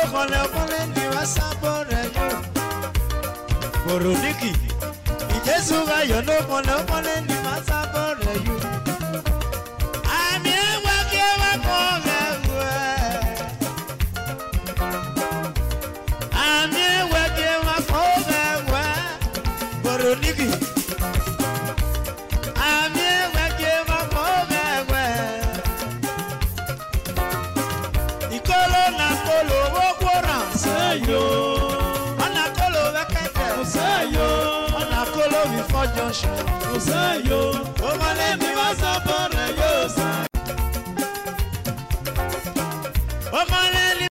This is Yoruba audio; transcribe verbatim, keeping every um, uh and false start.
kole kole ni wasabore yo. Boroniki. Jesu ga yo no kole kole ni wasabore yo. Ami ewa ke wa kole we. Ami ewa ke wa kole we. Boroniki. Ami ewa ke wa kole we. Ikolo na kolo wo kwora seyo. Ana kolo wekete seyo. Ana kolo before junction seyo. O male mi wasabore yo. O